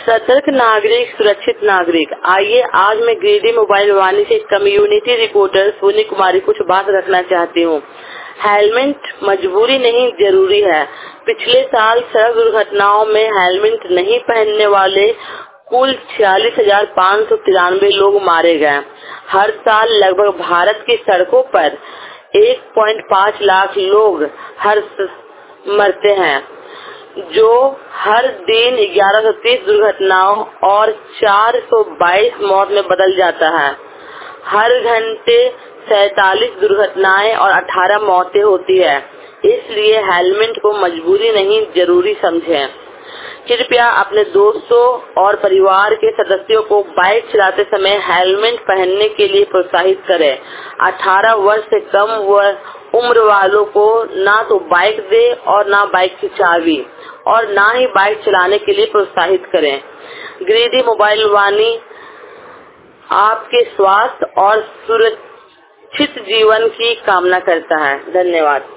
सतर्क नागरिक सुरक्षित नागरिक। आइए आज मैं गिरिडीह मोबाइल वाणी से कम्युनिटी रिपोर्टर सोनी कुमारी कुछ बात रखना चाहती हूँ। हेलमेट मजबूरी नहीं जरूरी है। पिछले साल सड़क दुर्घटनाओं में हेलमेट नहीं पहनने वाले कुल 46,593 लोग मारे गए। हर साल लगभग भारत की सड़कों पर 1.5 लाख लोग हर मरते हैं, जो हर दिन 1130 दुर्घटनाओं और 422 मौत में बदल जाता है। हर घंटे 47 दुर्घटनाएं और 18 मौतें होती है। इसलिए हेलमेट को मजबूरी नहीं जरूरी समझें। कृपया अपने दोस्तों और परिवार के सदस्यों को बाइक चलाते समय हेलमेट पहनने के लिए प्रोत्साहित करें। 18 वर्ष से कम उम्र वालों को ना तो बाइक दे और ना बाइक की चाबी, और ना ही बाइक चलाने के लिए प्रोत्साहित करें। गिरिडीह मोबाइल वाणी आपके स्वास्थ्य और सुरक्षित जीवन की कामना करता है। धन्यवाद।